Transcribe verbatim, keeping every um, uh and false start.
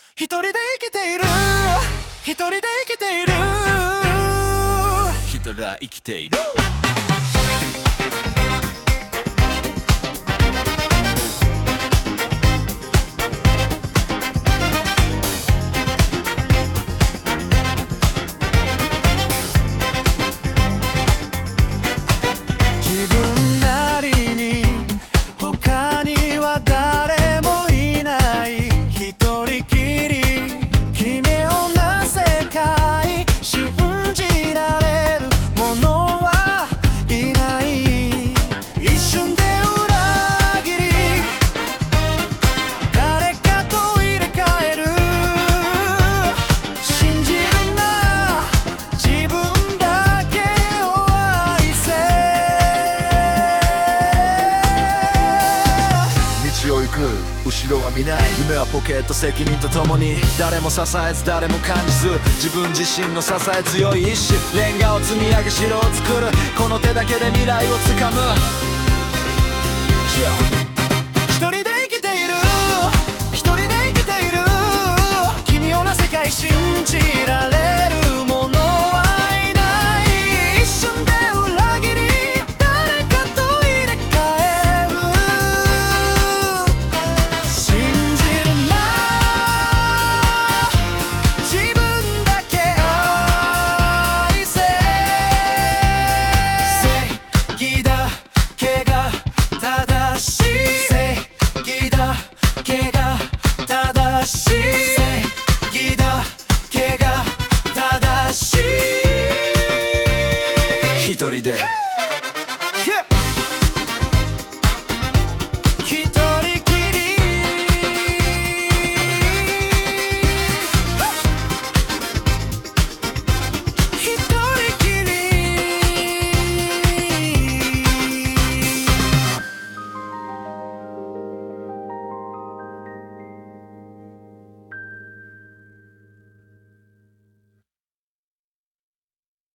一人で生きている一人で生きているひたら生きている自分なりに他には誰もいない一人きり奇妙な世界信じられるものはいない一瞬で裏切り誰かと入れ替える信じるな自分だけを愛せ道を行く後ろは見ない夢はポケット責任とともに誰も支えず誰も感じず自分自身の支え強い意志レンガを積み上げ城を作るこの手だけで未来をつかむ一人で生きている一人で生きている奇妙な世界信じられるものはいない一瞬で裏切り誰かと入れ替える信じるな自分だけ愛せ正義だけが正しい正義だけが正しい正義だけが正しい一人で